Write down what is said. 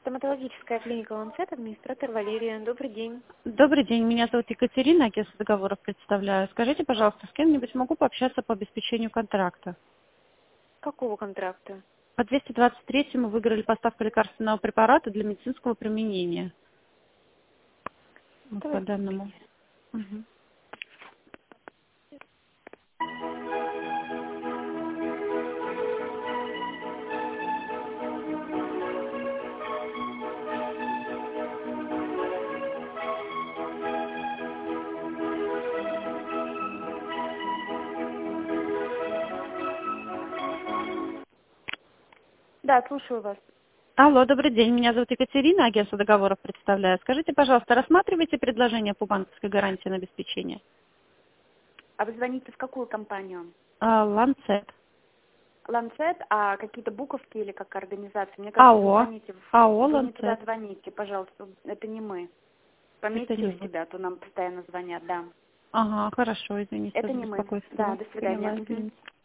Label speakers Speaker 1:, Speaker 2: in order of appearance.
Speaker 1: Стоматологическая клиника Ланцет, администратор Валерия. Добрый день.
Speaker 2: Добрый день, меня зовут Екатерина, агентство договоров представляю. Скажите, пожалуйста, с кем-нибудь могу пообщаться по обеспечению контракта?
Speaker 1: Какого контракта?
Speaker 2: По 223 мы выиграли поставку лекарственного препарата для медицинского применения. Вот по
Speaker 1: Давайте.
Speaker 2: данному. Мгм.
Speaker 1: Да, слушаю вас.
Speaker 2: Алло, добрый день, меня зовут Екатерина, агентство договоров представляю. Скажите, пожалуйста, рассматриваете предложение по банковской гарантии на обеспечение?
Speaker 1: А вы звоните в какую компанию?
Speaker 2: Ланцет.
Speaker 1: Ланцет, а какие-то буковки или как организация? Мне кажется, вы
Speaker 2: АО.
Speaker 1: звоните
Speaker 2: АО
Speaker 1: вы не туда
Speaker 2: Ланцет.
Speaker 1: звоните, пожалуйста. Это не мы.
Speaker 2: Это не
Speaker 1: Пометьте у
Speaker 2: вы.
Speaker 1: себя, а то нам постоянно звонят, да.
Speaker 2: Ага, хорошо, извините
Speaker 1: Это
Speaker 2: за
Speaker 1: не мы.
Speaker 2: беспокойство.
Speaker 1: Да,
Speaker 2: Да?
Speaker 1: до свидания.
Speaker 2: Поняла,
Speaker 1: Мгм.
Speaker 2: извините.